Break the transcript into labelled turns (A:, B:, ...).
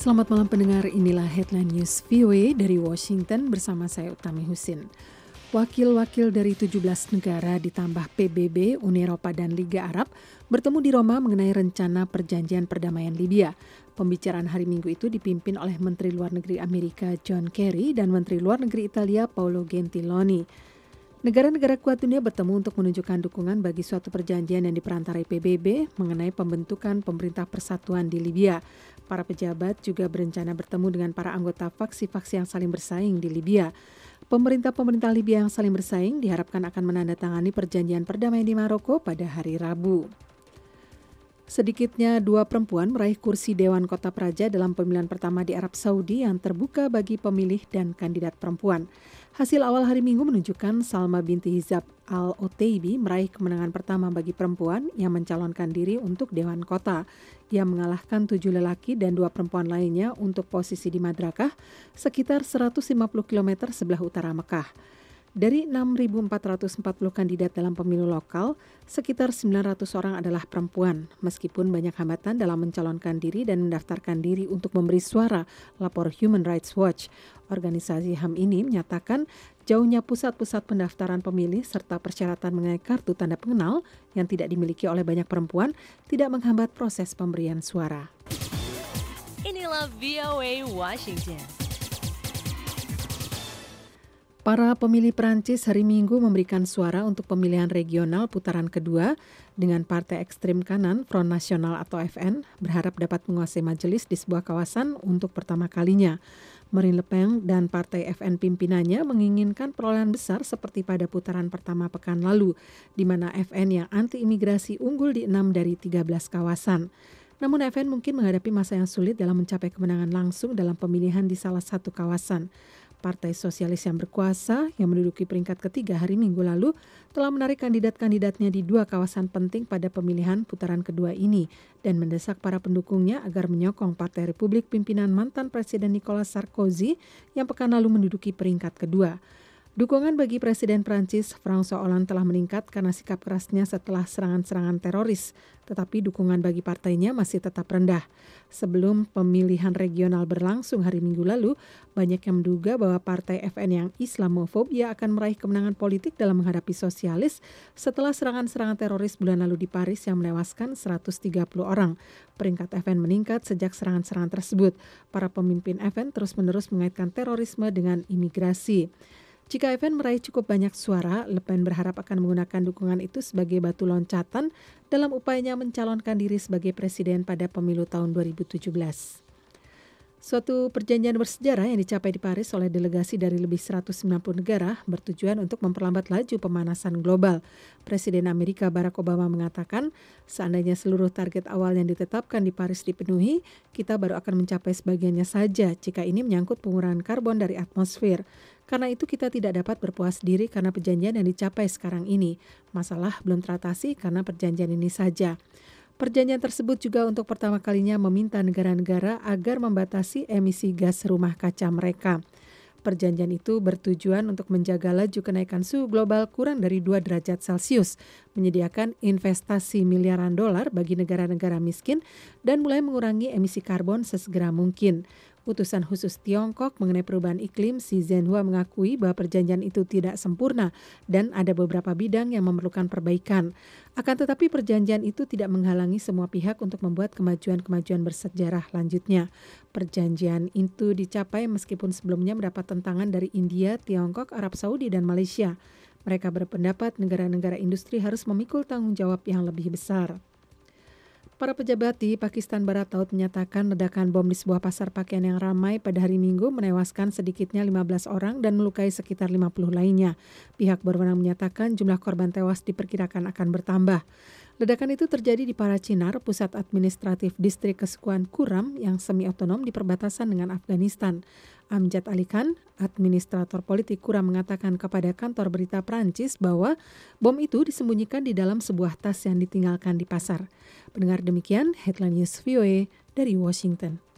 A: Selamat malam pendengar, inilah Headline News VOA dari Washington bersama saya Utami Husin. Wakil-wakil dari 17 negara ditambah PBB, Uni Eropa dan Liga Arab bertemu di Roma mengenai rencana perjanjian perdamaian Libya. Pembicaraan hari Minggu itu dipimpin oleh Menteri Luar Negeri Amerika John Kerry dan Menteri Luar Negeri Italia Paolo Gentiloni. Negara-negara kuat dunia bertemu untuk menunjukkan dukungan bagi suatu perjanjian yang diperantarai PBB mengenai pembentukan pemerintah persatuan di Libya. Para pejabat juga berencana bertemu dengan para anggota faksi-faksi yang saling bersaing di Libya. Pemerintah-pemerintah Libya yang saling bersaing diharapkan akan menandatangani perjanjian perdamaian di Maroko pada hari Rabu. Sedikitnya 2 perempuan meraih kursi Dewan Kota Praja dalam pemilihan pertama di Arab Saudi yang terbuka bagi pemilih dan kandidat perempuan. Hasil awal hari Minggu menunjukkan Salma binti Hizab Al-Otaibi meraih kemenangan pertama bagi perempuan yang mencalonkan diri untuk Dewan Kota. Ia mengalahkan 7 lelaki dan 2 perempuan lainnya untuk posisi di Madrakah, sekitar 150 km sebelah utara Mekah. Dari 6.440 kandidat dalam pemilu lokal, sekitar 900 orang adalah perempuan. Meskipun banyak hambatan dalam mencalonkan diri dan mendaftarkan diri untuk memberi suara, lapor Human Rights Watch. Organisasi HAM ini menyatakan jauhnya pusat-pusat pendaftaran pemilih serta persyaratan mengenai kartu tanda pengenal yang tidak dimiliki oleh banyak perempuan tidak menghambat proses pemberian suara.
B: Inilah VOA Washington.
A: Para pemilih Prancis hari Minggu memberikan suara untuk pemilihan regional putaran kedua dengan partai ekstrem kanan Front National atau FN berharap dapat menguasai majelis di sebuah kawasan untuk pertama kalinya. Marine Le Pen dan partai FN pimpinannya menginginkan perolehan besar seperti pada putaran pertama pekan lalu, di mana FN yang anti-imigrasi unggul di 6 dari 13 kawasan. Namun FN mungkin menghadapi masa yang sulit dalam mencapai kemenangan langsung dalam pemilihan di salah satu kawasan. Partai Sosialis yang berkuasa, yang menduduki peringkat ketiga hari Minggu lalu, telah menarik kandidat-kandidatnya di 2 kawasan penting pada pemilihan putaran kedua ini dan mendesak para pendukungnya agar menyokong Partai Republik pimpinan mantan Presiden Nicolas Sarkozy yang pekan lalu menduduki peringkat kedua. Dukungan bagi Presiden Prancis François Hollande telah meningkat karena sikap kerasnya setelah serangan-serangan teroris, tetapi dukungan bagi partainya masih tetap rendah. Sebelum pemilihan regional berlangsung hari Minggu lalu, banyak yang menduga bahwa partai FN yang Islamofobia akan meraih kemenangan politik dalam menghadapi sosialis setelah serangan-serangan teroris bulan lalu di Paris yang menewaskan 130 orang. Peringkat FN meningkat sejak serangan-serangan tersebut. Para pemimpin FN terus-menerus mengaitkan terorisme dengan imigrasi. Jika FN meraih cukup banyak suara, Le Pen berharap akan menggunakan dukungan itu sebagai batu loncatan dalam upayanya mencalonkan diri sebagai presiden pada pemilu tahun 2017. Suatu perjanjian bersejarah yang dicapai di Paris oleh delegasi dari lebih 190 negara bertujuan untuk memperlambat laju pemanasan global. Presiden Amerika Barack Obama mengatakan, seandainya seluruh target awal yang ditetapkan di Paris dipenuhi, kita baru akan mencapai sebagiannya saja jika ini menyangkut pengurangan karbon dari atmosfer. Karena itu kita tidak dapat berpuas diri karena perjanjian yang dicapai sekarang ini. Masalah belum teratasi karena perjanjian ini saja. Perjanjian tersebut juga untuk pertama kalinya meminta negara-negara agar membatasi emisi gas rumah kaca mereka. Perjanjian itu bertujuan untuk menjaga laju kenaikan suhu global kurang dari 2 derajat Celcius, menyediakan investasi miliaran dolar bagi negara-negara miskin, dan mulai mengurangi emisi karbon sesegera mungkin. Utusan khusus Tiongkok mengenai perubahan iklim Xi Zhenhua mengakui bahwa perjanjian itu tidak sempurna dan ada beberapa bidang yang memerlukan perbaikan. Akan tetapi perjanjian itu tidak menghalangi semua pihak untuk membuat kemajuan-kemajuan bersejarah lanjutnya. Perjanjian itu dicapai meskipun sebelumnya mendapat tentangan dari India, Tiongkok, Arab Saudi, dan Malaysia. Mereka berpendapat negara-negara industri harus memikul tanggung jawab yang lebih besar. Para pejabat di Pakistan Barat Laut menyatakan ledakan bom di sebuah pasar pakaian yang ramai pada hari Minggu menewaskan sedikitnya 15 orang dan melukai sekitar 50 lainnya. Pihak berwenang menyatakan jumlah korban tewas diperkirakan akan bertambah. Ledakan itu terjadi di Parachinar, pusat administratif distrik kesukuan Kuram yang semi-otonom di perbatasan dengan Afghanistan. Amjad Ali Khan, administrator politik Kuram, mengatakan kepada kantor berita Prancis bahwa bom itu disembunyikan di dalam sebuah tas yang ditinggalkan di pasar. Pendengar, demikian Headline News VOA dari Washington.